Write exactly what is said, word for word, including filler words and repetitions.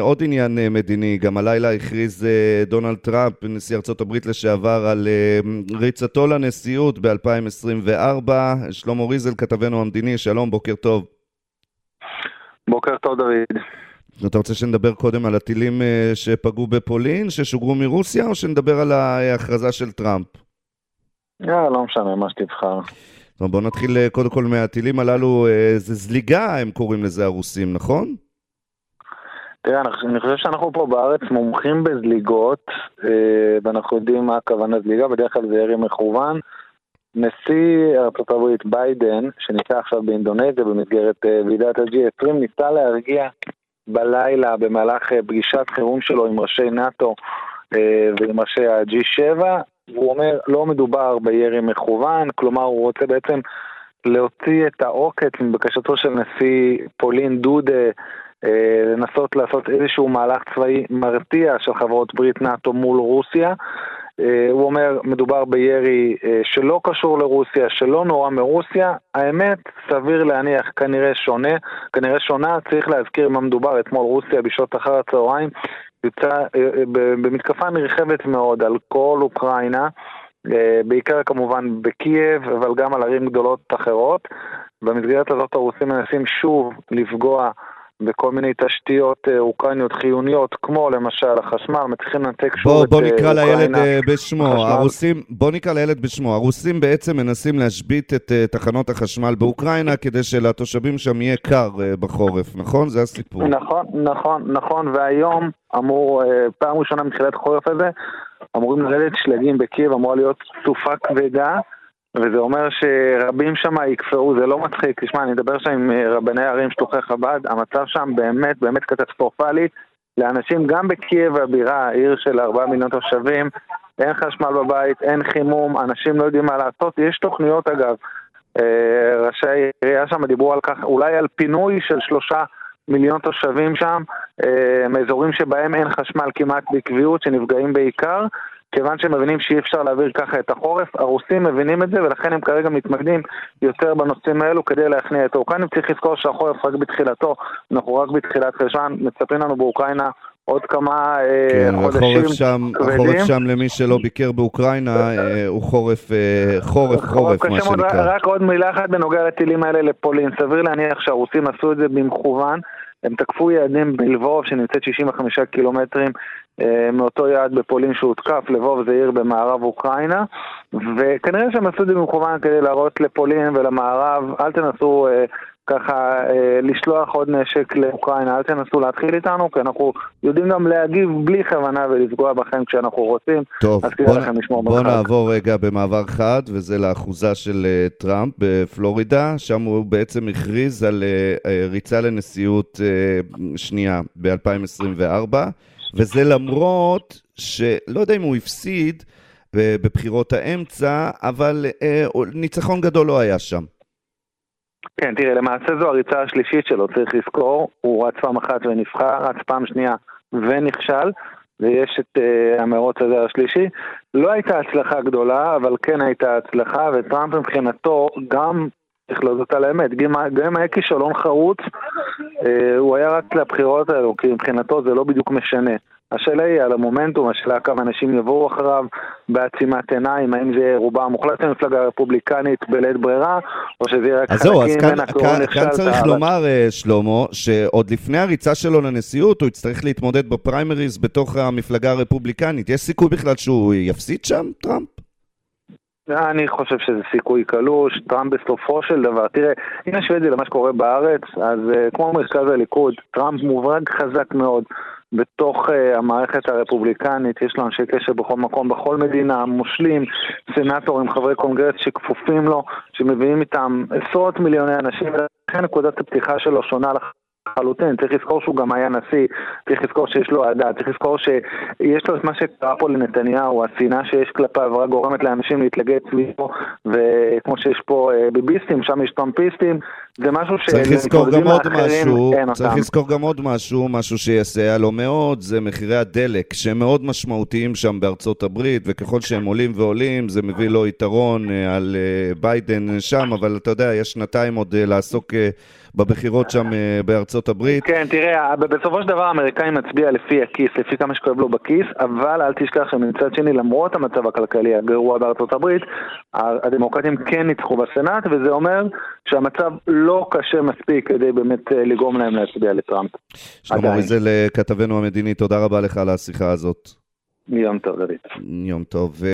עוד עניין מדיני, גם הלילה הכריז דונלד טראמפ, נשיא ארצות הברית לשעבר, על ריצתו לנשיאות ב-אלפיים עשרים וארבע. שלמה ריזל, כתבנו המדיני, שלום, בוקר טוב. בוקר טוב דוד. אתה רוצה שנדבר קודם על הטילים שפגעו בפולין, ששוגרו מרוסיה, או שנדבר על ההכרזה של טראמפ? לא, לא משנה, מה שתבחר. בואו נתחיל קודם כל מהטילים הללו, זה זליגה, הם קוראים לזה הרוסים, נכון? תראה, אני חושב שאנחנו פה בארץ מומחים בזליגות, ואנחנו יודעים מה הכוונה זליגה, בדרך כלל זה ירי מכוון. נשיא ארצות הברית ביידן, שניסה עכשיו באינדונזיה במסגרת ועידת ה-ג'י עשרים, ניסה להרגיע בלילה במהלך פגישת חירום שלו עם ראשי נאטו ועם ראשי ה-ג'י שבע. הוא אומר, לא מדובר בירי מכוון, כלומר הוא רוצה בעצם להוציא את העוקץ מבקשתו של נשיא פולין דודה, לנסות לעשות איזשהו מהלך צבאי מרתיע של חברות ברית נאטו מול רוסיה. הוא אומר, מדובר בירי שלא קשור לרוסיה, שלא נורא מרוסיה. האמת, סביר להניח, כנראה שונה, כנראה שונה, צריך להזכיר מה מדובר. אתמול רוסיה בשעות אחר הצהריים יוצא במתקפה נרחבת מאוד על כל אוקראינה, בעיקר כמובן בקייב, אבל גם על ערים גדולות אחרות. במסגרת הזאת הרוסים מנסים שוב לפגוע בכל מיני תשתיות אוקראיניות חיוניות, כמו למשל החשמל, מצליחים לנתק שוב בוא, את בוא נקרא אוקראינה. לילד בשמו, הרוסים, בוא נקרא לילד בשמו, הרוסים בעצם מנסים להשבית את תחנות החשמל באוקראינה, כדי שלתושבים שם יהיה קר בחורף, נכון? זה הסיפור. נכון, נכון, נכון, והיום אמור, פעם ראשונה מתחילת חורף הזה, אמורים לרדת שלגים בקייב, אמורה להיות סופה כבדה, וזה אומר שרבים שם יקפאו, זה לא מצחיק. תשמע, אני אדבר שם עם רבני ערים שלוחי חב"ד, המצב שם באמת, באמת קטסטרופלי, לאנשים גם בקייב הבירה, עיר של ארבעה מיליון תושבים, אין חשמל בבית, אין חימום, אנשים לא יודעים מה לעשות. יש תוכניות אגב, ראשי עירייה שם דיברו על כך, אולי על פינוי של שלושה מיליון תושבים שם, מאזורים שבהם אין חשמל כמעט בקביעות, שנפגעים בעיקר, כיוון שהם מבינים שאי אפשר להעביר ככה את החורף. הרוסים מבינים את זה, ולכן הם כרגע מתמקדים יותר בנושאים האלו כדי להכניע את אוקראינה. צריך לזכור שהחורף רק בתחילתו, אנחנו רק בתחילת חשן, מצפים לנו באוקראינה עוד כמה כן, חודשים החורף שם, כבדים. החורף שם למי שלא ביקר באוקראינה הוא חורף, חורף, חורף, מה שנקרא. רק עוד מילה אחת בנוגע לטילים האלה לפולין. סביר להניח שהרוסים עשו את זה במכוון, הם תקפו יעדים בלבוב שנמצאת שישים וחמישה קילומטרים מאותו יעד בפולין שהותקף. לבוב זה עיר במערב אוקראינה, וכנראה שהם עשו את זה במכוון כדי להראות לפולין ולמערב, אל תנסו אה, ככה אה, לשלוח עוד נשק לאוקראינה, אל תנסו להתחיל איתנו, כי אנחנו יודעים גם להגיב בלי כוונה ולפגוע בכם כשאנחנו רוצים. טוב, בוא, בוא נעבור רגע במעבר חד, וזה לאחוזה של uh, טראמפ בפלורידה, שם הוא בעצם הכריז על uh, ריצה לנשיאות uh, שנייה ב-אלפיים עשרים וארבע, וזה למרות שלא יודע אם הוא הפסיד בבחירות האמצע, אבל אה, ניצחון גדול לא היה שם. כן, תראה, למעשה זו הריצה השלישית שלו, צריך לזכור, הוא רץ פעם אחת ונבחר, רץ פעם שנייה ונכשל, ויש את uh, המרוץ הזה השלישי. לא הייתה הצלחה גדולה, אבל כן הייתה הצלחה, וטראמפ מבחינתו גם, צריך להודות על האמת, גם, גם היה כישלון חרוץ, אה, הוא היה רק לבחירות האלו, כי מבחינתו זה לא בדיוק משנה. השאלה היא על המומנטום, השאלה כמה אנשים יבואו אחריו בעצימת עיניים, האם זה רובה המוחלט למפלגה הרפובליקנית בלית ברירה, או שזה יהיה רק חלקים בין הקורונה נכשלת. כאן צריך לומר, שלמה, שעוד לפני הריצה שלו לנשיאות, הוא יצטרך להתמודד בפריימריז בתוך המפלגה הרפובליקנית. יש סיכוי בכלל שהוא יפסיד שם, טראמפ? אני חושב שזה סיכוי קלוש. טראמפ בסופו של דבר, תראה, אם נשווה את זה למה שקורה בארץ, אז כמו מרכז הליכוד, טראמפ מוברג חזק מאוד בתוך uh, המערכת הרפובליקנית. יש לו אנשי קשר בכל מקום, בכל מדינה, מושלים, סנטורים, חברי קונגרס שכפופים לו, שמביאים איתם עשרות מיליוני אנשים, ולכן נקודת הפתיחה שלו שונה לחלוטין. צריך לזכור שהוא גם היה נשיא, צריך לזכור שיש לו עדה, צריך לזכור שיש לו את מה שקרה פה לנתניהו, השנאה שיש כלפיו רק גורמת לאנשים להתלגד סביבו, וכמו שיש פה uh, ביביסטים, שם יש טראמפיסטים, זה משהו צריך לזכור גם עוד משהו, צריך לזכור גם עוד משהו, משהו שיסייע לו מאוד, זה מחירי הדלק, שהם מאוד משמעותיים שם בארצות הברית, וככל שהם עולים ועולים, זה מביא לו יתרון על ביידן שם, אבל אתה יודע, יש שנתיים עוד לעסוק בבחירות שם בארצות הברית. כן, תראה, בסופו של דבר האמריקאי מצביע לפי הכיס, לפי כמה שכואב לו בכיס, אבל אל תשכח שמצד שני, למרות המצב הכלכלי הגרוע בארצות הברית, הדמוקרטים כן ניצחו בסנאט, וזה אומר שהמצב לא קשה מספיק כדי באמת לגרום להם להצביע לטראמפ. שלמה ריזל, כתבנו המדיני, תודה רבה לך על השיחה הזאת. יום טוב, דוד. יום טוב.